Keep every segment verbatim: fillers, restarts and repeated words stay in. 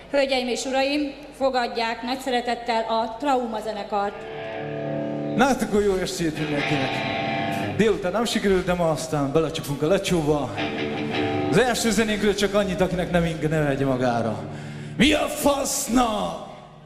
Hölgyeim és uraim, fogadják nagy szeretettel a Trauma zenekart. Na hát akkor jó estét mindenkinek! Délután nem sikerült, de ma aztán belecsapunk a lecsóba. Az első zenénkről csak annyit, akinek nem inge, ne vegye magára. Mi a faszna?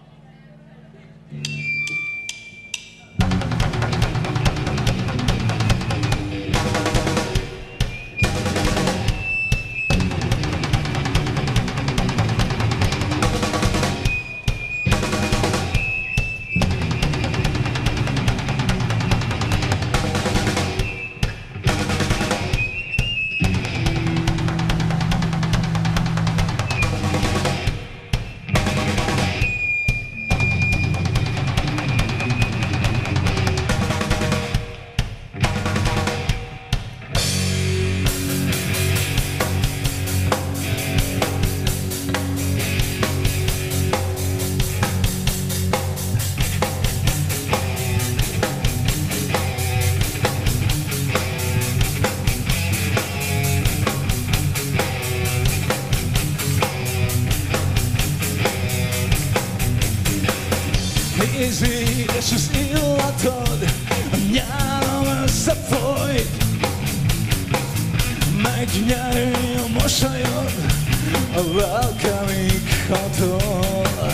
Édes az illatod, a nyálam összefolyt. Megnyeri a mosolyod, a lelkemig hatol.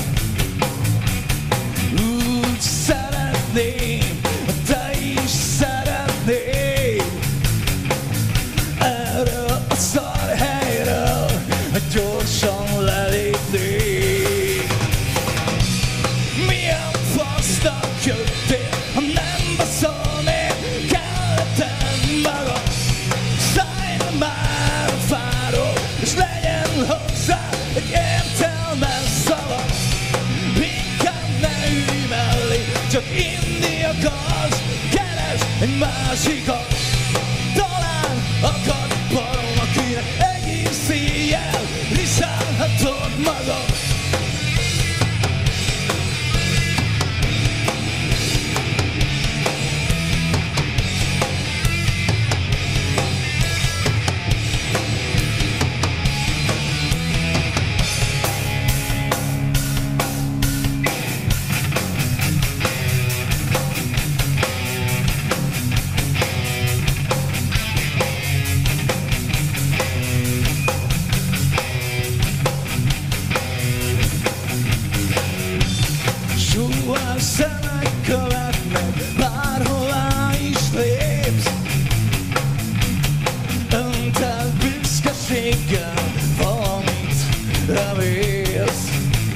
Úgy szeretném, te is szeretnéd. Erről a szar helyről gyorsan lelépnéd. Jöttél, ha nem baszol, én kellettem magam. Szállj már a fáról, és legyen hozzá egy értelmes szava. Inkább ne ülj mellé, csak inni akarsz, keresd egy másikat. Talán akad barom, akinek egész éjjel riszálhatod magad. A szemek követnek, bárhová is lépsz. Öntelt büszkeséggel valamit remélsz.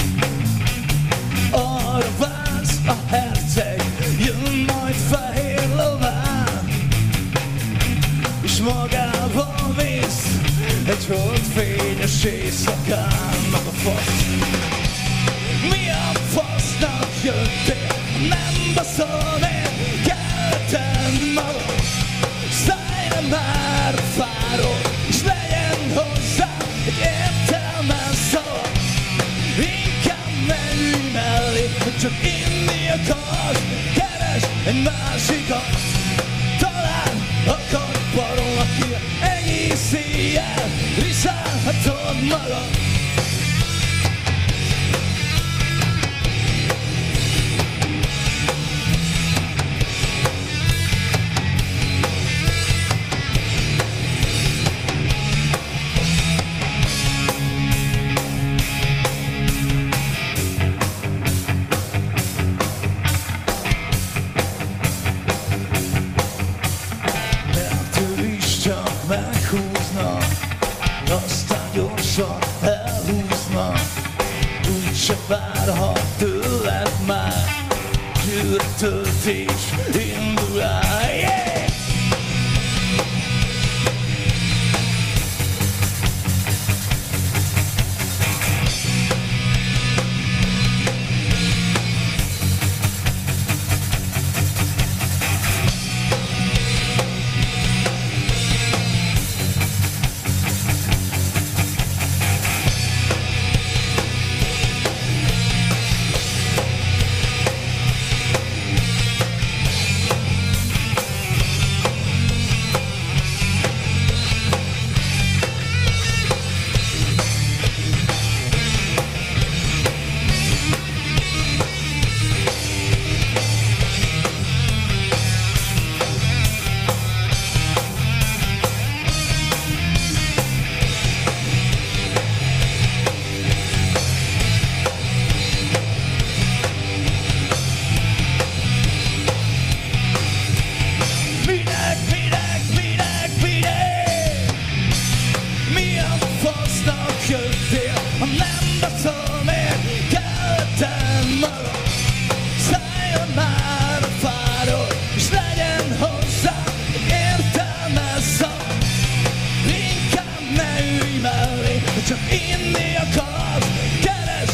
Arra vársz, a herceg jön majd fehér lován, és magával visz egy holdfényes éjszakán. Meg a fasz, mi a fasznak jöttél, nem baszol, én kellettem magam. Szállj már a fáról, és legyen hozzá egy értelmes szava. Inkább ne ülj mellé, csak inni akarsz, keresd egy másikat. Talán akad barom, aki egész éjjel riszálhatod magad. Meghúzna, aztán gyorsan elhúzna. Úgyse várhat tőled már, gyűrtöltés indul el. Yeah!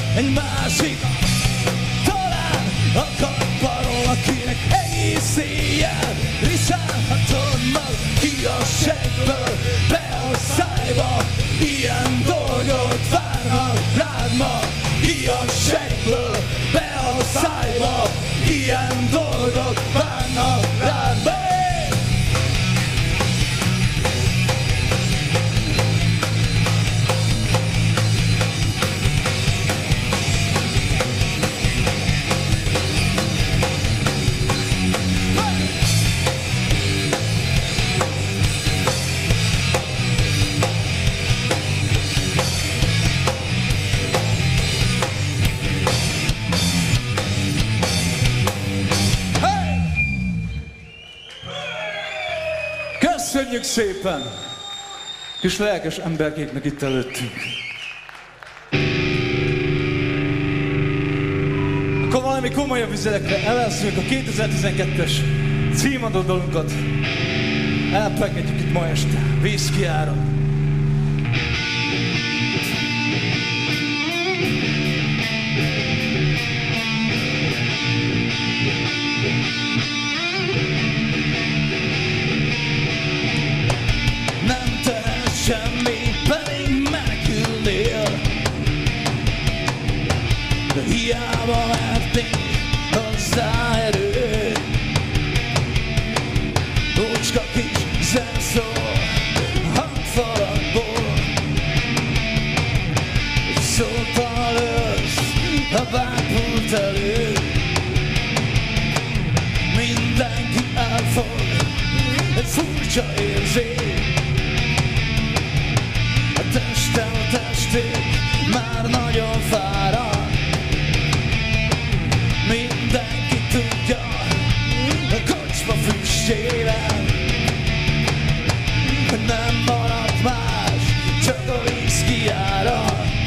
egy másik. Talán akad barom, akinek egész éjjel riszálhatod mag ki a segből, be a szájba. Ilyen dolgot várnak rád ma, ki a segből, be a szájba. Ilyen dolgot várnak rád ma. Köszönjük szépen! Kis lelkes emberkéknek itt előttünk. Akkor valami komolyabb üzenekre elveszünk a kétezer-tizenkettes címadó dalunkat. Elpengedjük itt ma este, Whisky áron. Semmi, pedig menekülnél, de hiába merték hozzá erőt. Ócska kis zenszól hangfalakból, szóltal ősz a bábult előtt. Mindenki elfog, egy furcsa érzés. A testem, a testék már nagyon fárad. Mindenki tudja a kocsma füstjében, hogy nem maradt más, csak a whisky ára.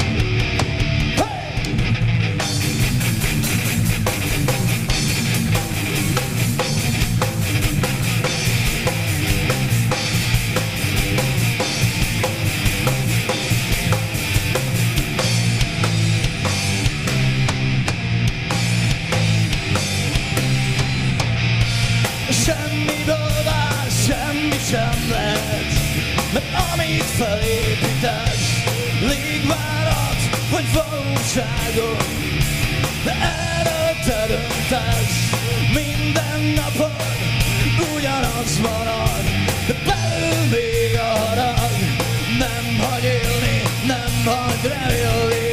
Sem lehet, mert amit felépítesz, légvárat vagy valóságot, de erről te döntesz. Minden napod ugyanaz marad, de belül még a harag. Nem hagy élni, nem hagy remélni.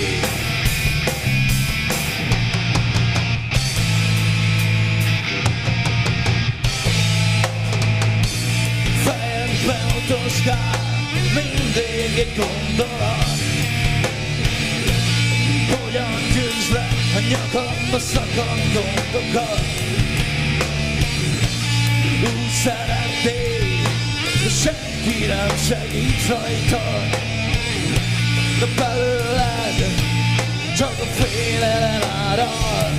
Beutozgál mindig egy gondolat, hogyan győzd le a nyakamba szakadt gondokat. Úgy szeretnéd, de senki nem segít rajtad, de belőled csak a félelem árad.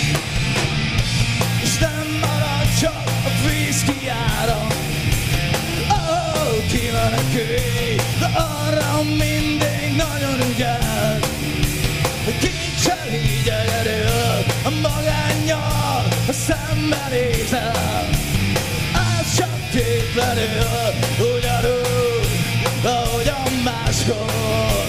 És nem marad csak a whisky ára. Kimenekülj, de arra mindig nagyon ügyel. Kincsel így egyedül, a magánnyal, a szembenézel. Az csak tétlenül, ugyanúgy, ahogyan máskor.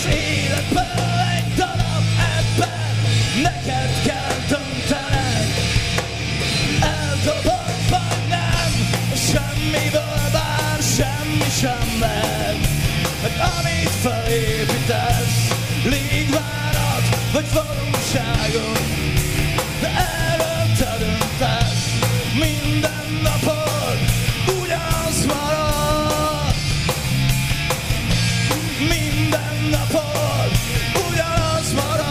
Az életből egy darab ember, neked kell döntened. Eldobod vagy nem, semmiből bár semmi sem megy. Meg amit felépítesz, légvárat vagy valóságot, de erről te döntesz. Minden napod ugyanaz marad. Minden napod ugyanaz marad.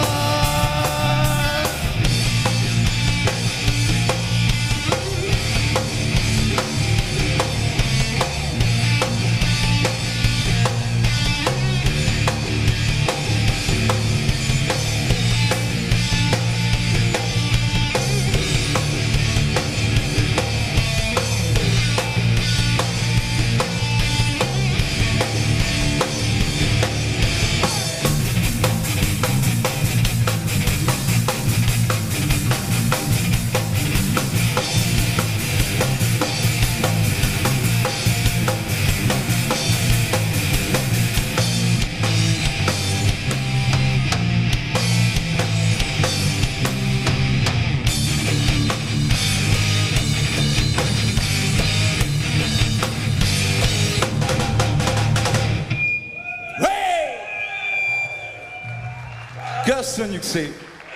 Köszönjük szépen!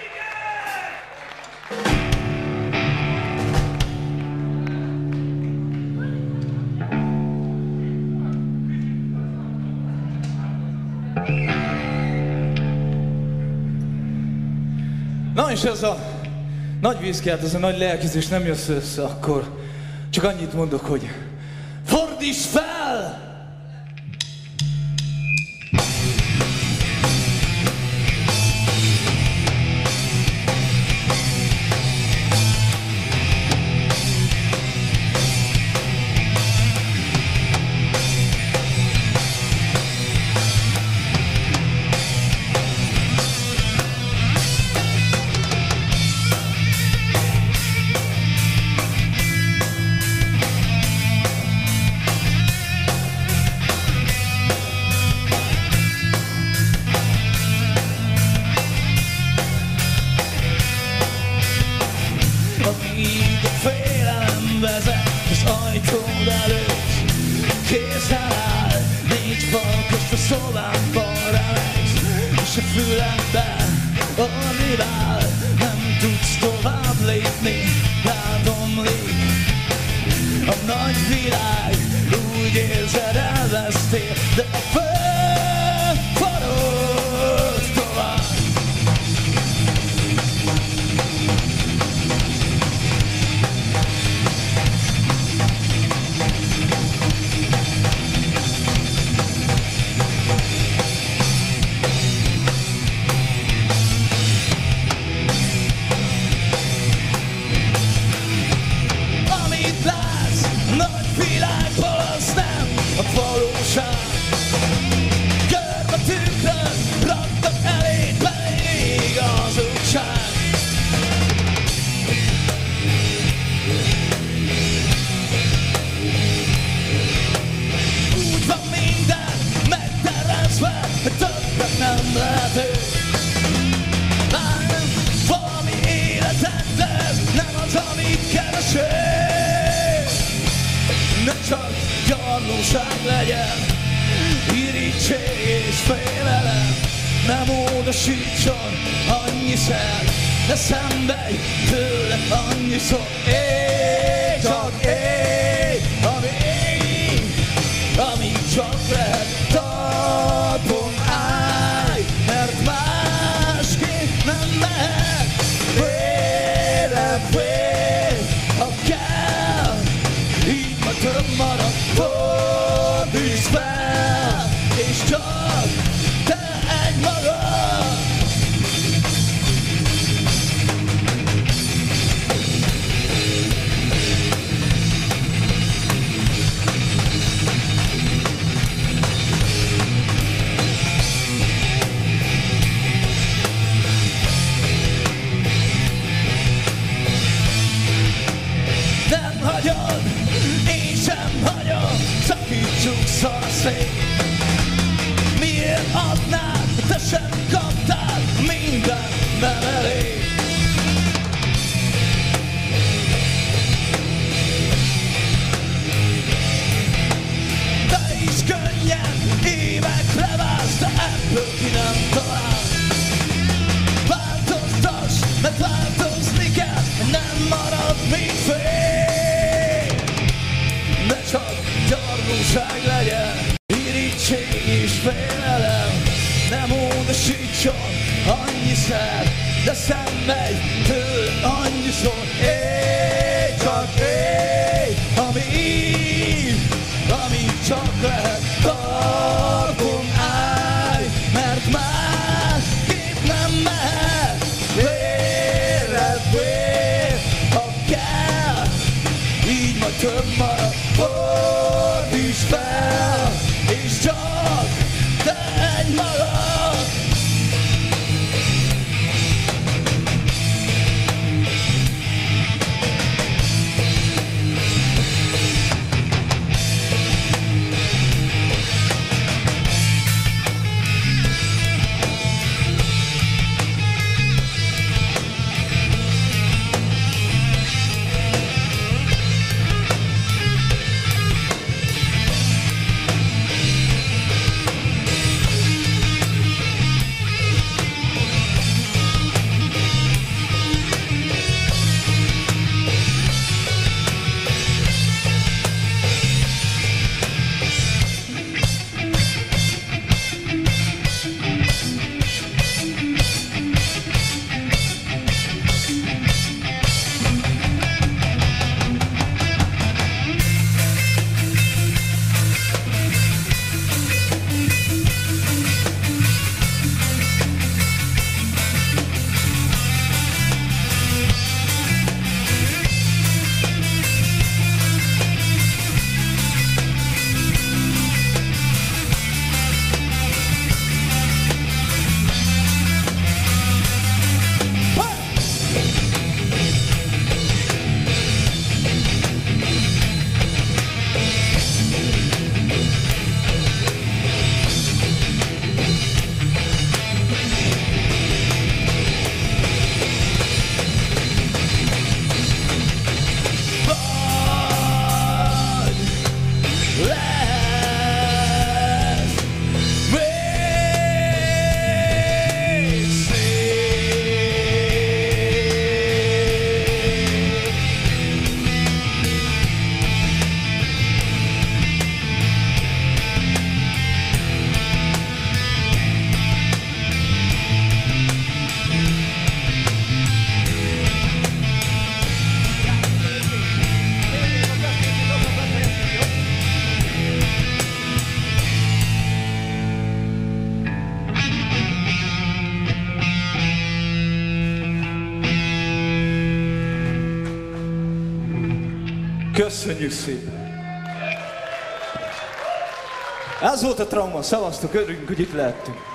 Na és ez a nagy vízkert, ez a nagy lelkizés nem jössz össze, akkor csak annyit mondok, hogy fordíts fel! kétség és félelem nem módosítson annyiszer, de szenvedj tőle annyiszor. Élj, csak élj, ami így, ami csak lehet. Tartom, állj, mert másképp nem mehet. Véred, vér, ha kell, így majd több marad. Fordítsd fel, és csak te egy marad. Köszönjük szépen! Ez volt a Trauma, szevasztok, örülünk, hogy itt lehettünk.